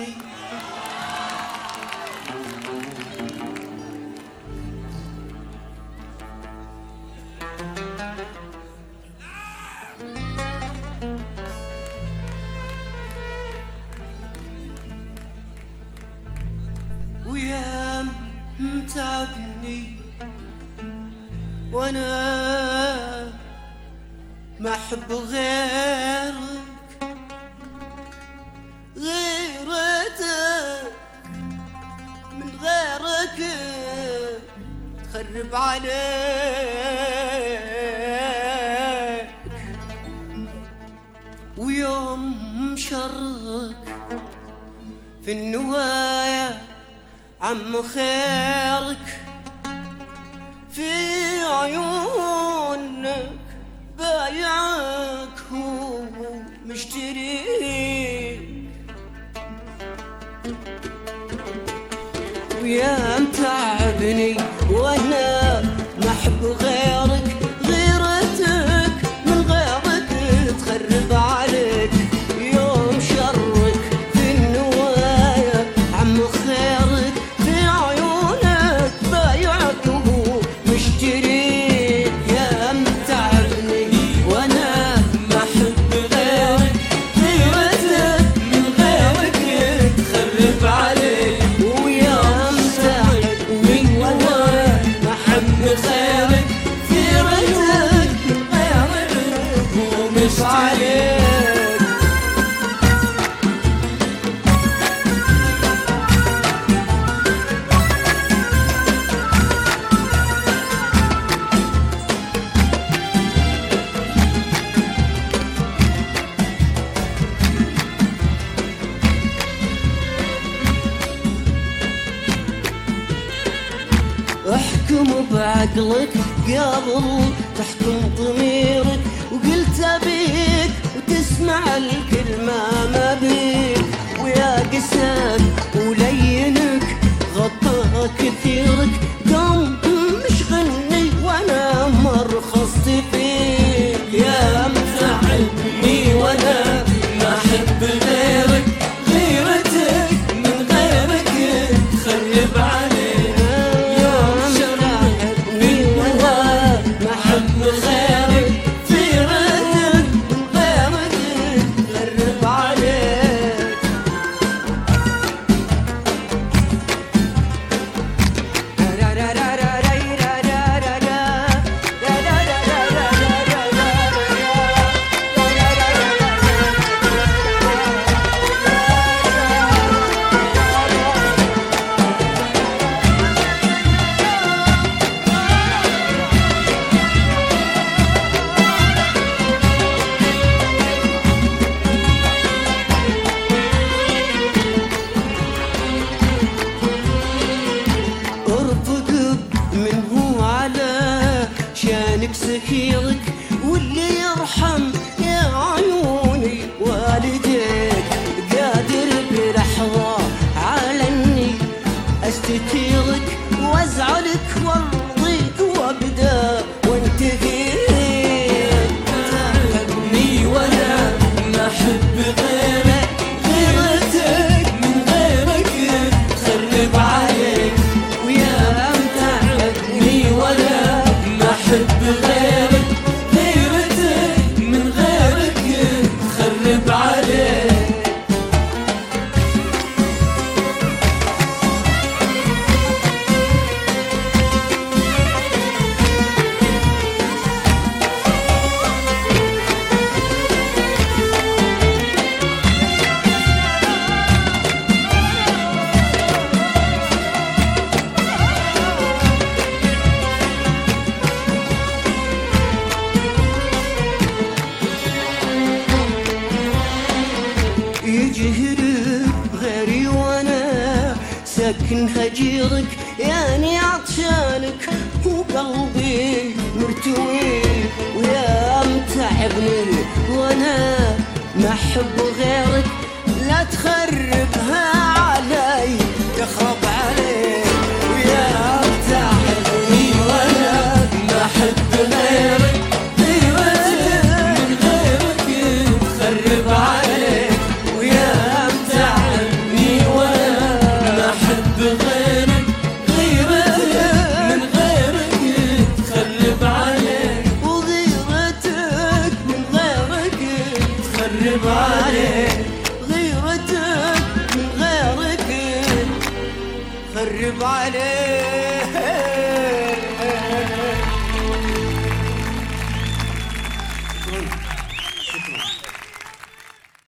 ويا متعبني وانا ما احب غيرك غيرتك من غيرك تخرب عليك ويوم شرك في النوايا عم خيرك في عيونك بايعك هو مشتريك ويا متعبني وانا ما احب غيرك غيرتك من غيرك تخرب عليك يوم شرك في النوايا عم خيرك في عيونك بايعك وهو مشتريك يا متعبني وانا ما احب غيرك غيرتك من غيرك تخرب عليك ويا متعبني وانا ما احب غيرك غيرتك من غيرك وهو مشتريك احكم بعقلك قبل تحكم ضميرك وقلت ابيك وتسمع الكلمة ما بيك ويا قساك ولينك غطى كثيرك قم مشغلني وانا مرخصت فيك يا متعبني وانا ما احب غيرك غيرتك من غيرك تخرب عليك سكيرك واللي يرحم يا عيوني والديك قادر بلحظة على اني استثيرك وازعلك وارضيك وابدا وانتهيك تعبني وانا ما احب غيرك غيرتك من غيرك تخرب عليك ويا متعبني وانا ما احب غيرك غيرتك من غيرك تخرب عليك يجهرك غيري وانا ساكن هجيرك يعني عطشانك وقلبي مرتوي ويا متعبني وانا ما احب غيرك لا تخربها علي تخرب عليك ويا متعبني وانا ما احب غيرك غيرتك من غيرك تخرب عليك ويا متعبني خرب عليك غيرتك من غيرك خرب عليك